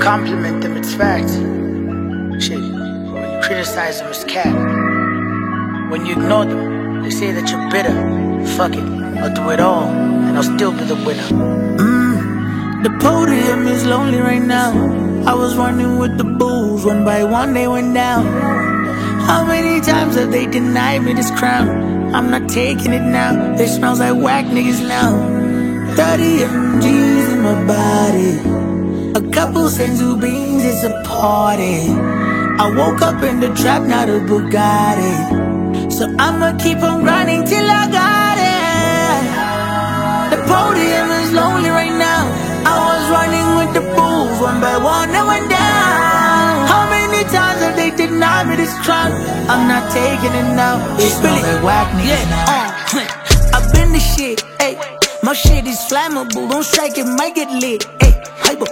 compliment them, it's fact. Shit, when you criticize them, it's cat. When you ignore them, they say that you're bitter. Fuck it, I'll do it all, and I'll still be the winner. The podium is lonely right now. I was running with the bulls, one by one they went down. How many times have they denied me this crown? I'm not taking it now, it smells like whack niggas now. 30 MGs in my body, a couple senzu beans, it's a party. I woke up in the trap, not a Bugatti, so I'ma keep on grinding till I got it. The podium is lonely right now. I was running with the bulls, one by one they went down. How many times have they denied me this crown? I'm not taking it now, it smells like whack niggas now. I've been the shit, ayy. My shit is flammable, don't strike it, might get lit, ayy. Hyper,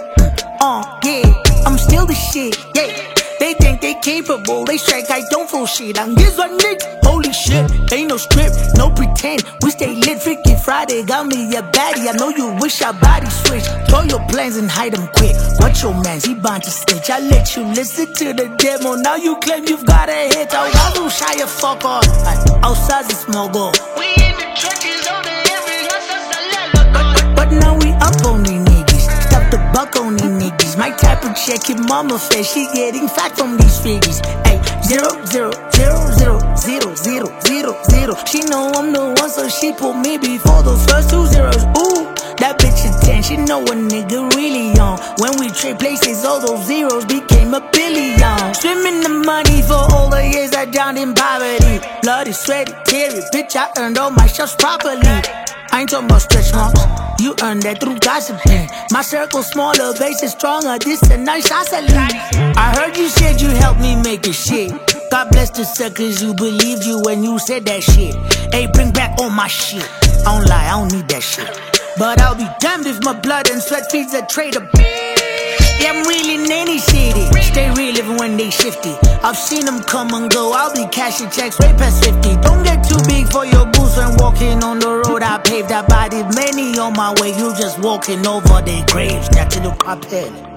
yeah, I'm still the shit, yeah. They think they capable, they strike, I don't feel shit. I'm this one nigga, holy shit. Ain't no script, no pretend. We stay lit, Freaky Friday. Got me a baddie, I know you wish our body switch. Throw your plans and hide them quick. Watch your mans, he bound to snitch. I let you listen to the demo, now you claim you've got a hit. I don't shy a fuck off, outside the small goal. We in the trenches on the every hustle, but now we up on these niggas. Stop the buck on these niggas. My type of check, your mama says she getting fat from these figures. Ay, 0, 0, 0, 0, 0, 0, 0, 0. She know I'm the one, so she put me before those first 2 zeros. Ooh, that bitch is 10, she know a nigga really on. When we trade places, all those zeros became a billion. Swimming the money for all the years I drowned in poverty. Bloody, sweaty, teary, bitch, I earned all my shots properly. I ain't talking about stretch marks, you earned that through gossiping. My circle smaller, base is stronger, this a nice isolating. I heard you said you helped me make a shit. God bless the suckers who believed you when you said that shit. Hey, bring back all my shit. I don't lie, I don't need that shit. But I'll be damned if my blood and sweat feeds a traitor. Yeah, I'm real in any city. Stay real even when they shifty. I've seen them come and go, I'll be cashing checks way past 50. Don't get too big for your boots when walking on the road. I paved, I bodied many on my way. You just walking over their graves, not to the carpet.